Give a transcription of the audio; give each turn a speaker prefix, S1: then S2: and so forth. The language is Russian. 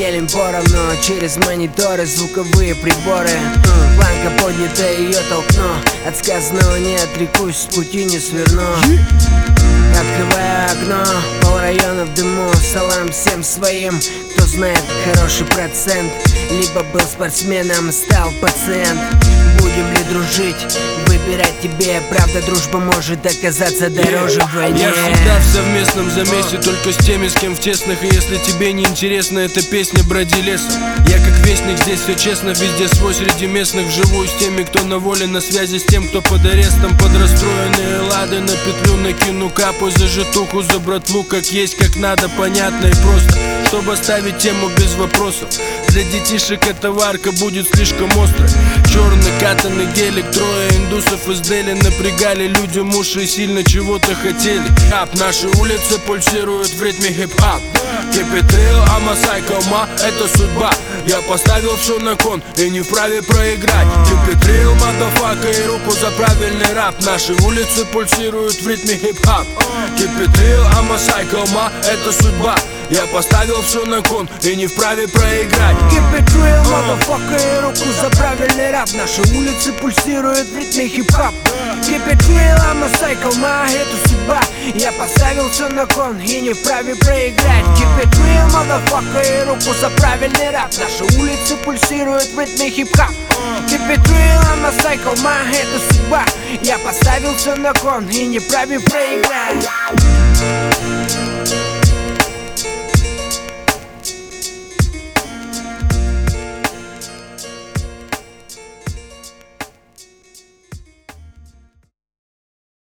S1: делим поровну через мониторы, звуковые приборы. Планка поднята, ее толкну. От сказанного не отрекусь, с пути не сверну. Открываю окно, полрайона в дыму. Салам всем своим, кто знает хороший процент. Либо был спортсменом, стал пациент. Будем ли дружить? Выбирать тебе. Правда, дружба может оказаться дороже в войне.
S2: Я всегда в совместном замесе, только с теми, с кем в тесных. И если тебе не интересна эта песня, броди лесом. Я как вестник, здесь все честно, везде свой среди местных. Вживую с теми, кто на воле, на связи с тем, кто под арестом. Под расстроенные лады на петлю накину капу за житуху, за братву, как есть, как надо, понятно и просто. Чтобы оставить тему без вопросов. Для детишек эта варка будет слишком острой. Черный катанный гелик, трое индусов из Дели. Напрягали людям уши и сильно чего-то хотели. Наши улицы пульсируют в ритме хип-хап. Keep it real, I'm a psycho, ma, это судьба. Я поставил все на кон и не вправе проиграть. Keep it real, motherfucker, и руку за правильный рап. Наши улицы пульсируют в ритме хип-хап. Keep it real, I'm a psycho, ma, это судьба. Я поставил все на кон и не вправе проиграть.
S1: Keep it real, motherfucker, и руку за правильный рап. Наши улицы пульсируют в ритме хип-хап. Keep it real, I'm a psycho, ma, это судьба. Я поставил все на кон и не вправе проиграть. Keep it real, motherfucker, и руку за правильный рап. Наши улицы пульсируют в ритме хип-хап. Keep it real, I'm a psycho, ma, это судьба. Я поставил все на кон и не вправе проиграть.